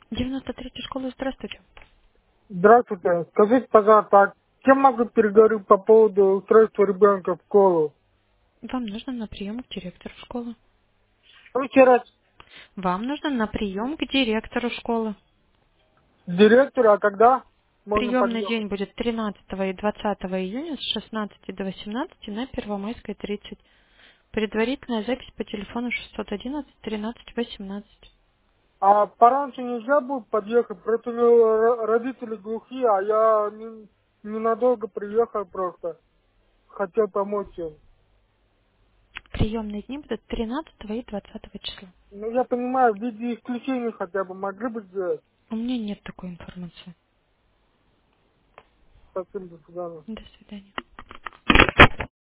93-я школа, здравствуйте. Здравствуйте. Скажите, пожалуйста, а кем могу переговорить по поводу устройства ребенка в школу? Вам нужно на прием к директору школы. Ну, еще раз, Вам нужно на прием к директору школы. директор, а когда можно Приемный подъехать? день будет 13 и 20 июня с 16 до 18 на Первомайской 30. Предварительная запись по телефону 611 13 18. А пораньше нельзя будет подъехать, просто у него родители глухие, а я ненадолго приехал просто. Хотел помочь им. Приемные дни будут 13 и 20 числа. Ну, я понимаю, в виде исключения хотя бы могли бы сделать. У меня нет такой информации. Спасибо, до свидания. До свидания.